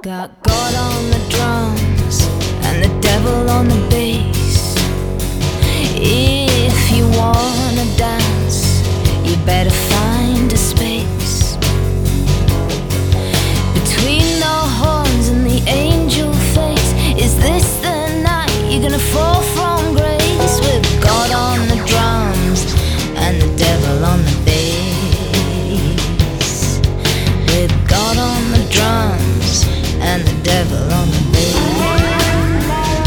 Got God on the drums and the devil on the bass. If you wanna dance, you better find a space between the horns and the angel face. Is this the night you're gonna fall from grace? With God on the drums and the devil on the bass. With God on the drums and the devil on the bass.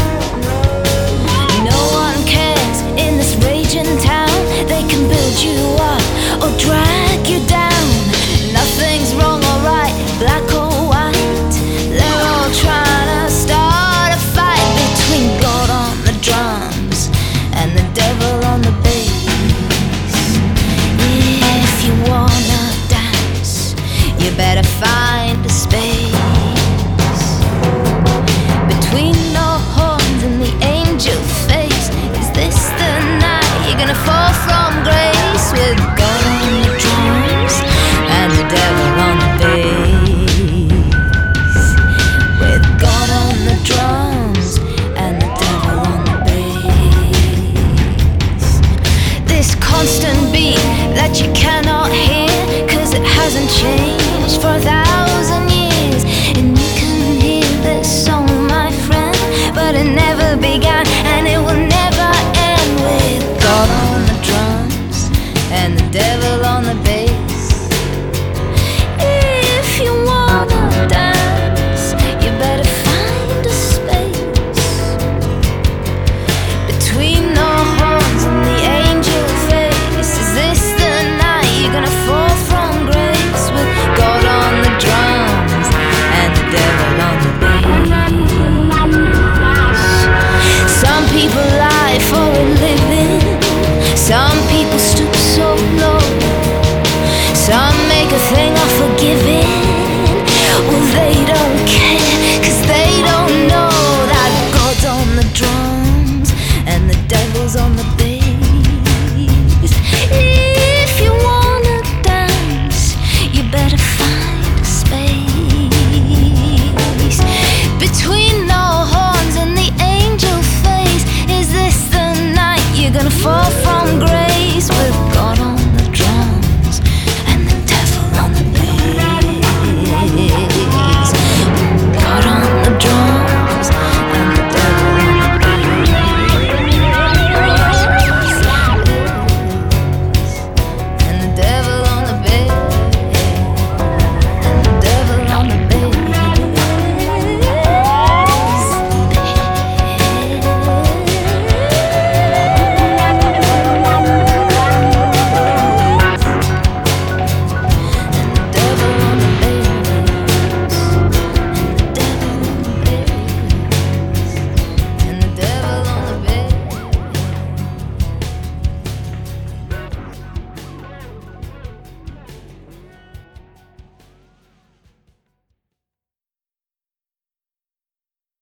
No one cares in this raging town. They can build you up or drag you down. Nothing's wrong or right, black or white. They're all trying to start a fight between God on the drums and the devil on the bass. If you wanna dance, you better find a space.